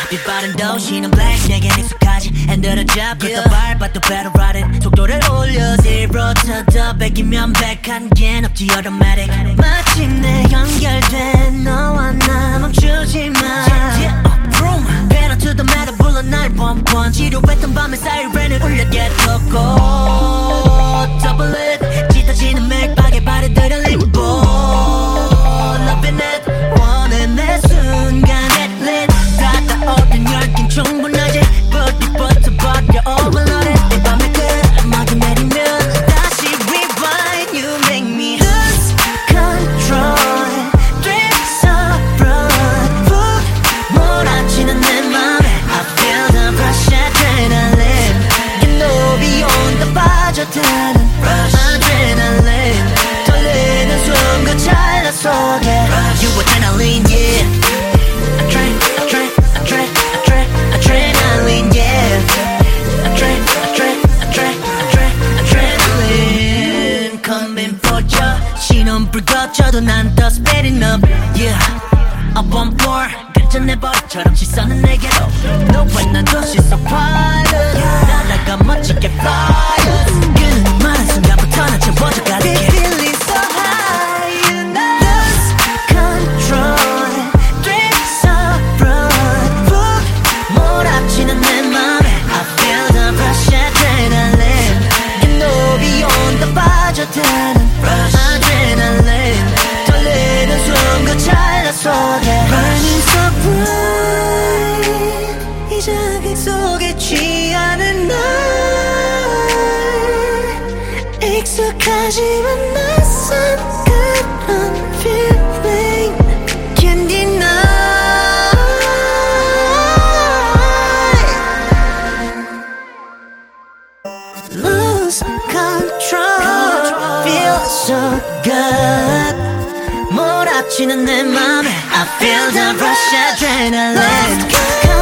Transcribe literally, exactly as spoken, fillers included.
빗바른 도시는 black 내겐 익숙하지 흔들어져 또 밟아도 better riding 속도를 올려 zero to the 백이면 백한 겐 없지 automatic 마침내 연결된 너와 나 멈추지 마 Pedal to the metal 불러 날 뻔뻔 지루했던 밤에 사이렌을 울려 get loco double it 짙어지는 맥박에 발에 들어린 boy loving it 원해 내 순간 get lit 닫아오던 열긴 충분하지 부디부터 버려 overloaded 이 밤에 끝막이 내리면 다시 rewind you make me lose control drift so broad 푹 몰아치는 내 맘에 I feel the rush adrenaline You know beyond the 빠져드는 rush adrenaline 떨리는 숨과 찰나 속에 You adrenaline yeah Adre, adre, adre, adre, adrenaline yeah Adre, adre, adre, adre, adrenaline Coming for you 신혼불 거쳐도 난 더 speeding up yeah I want more 발전해 버릇처럼 시선은 내게로 너와 난 도시 속 pilot 날아가 멋지게 fly 그는 말한 순간부터 난 채워져 가득해 Feeling so high you know Lose control drift so broad 푹 몰아치는 내 맘에 I feel the rush adrenaline You know beyond the 빠져드는 rush adrenaline 떨리는 숨과 찰나 속에 Burning so bright 이 자극 속에 취하는 날 익숙하지만 낯선 그런 feeling Can't deny Lose control Feel so good 몰아치는 내 맘에 I feel the rush adrenaline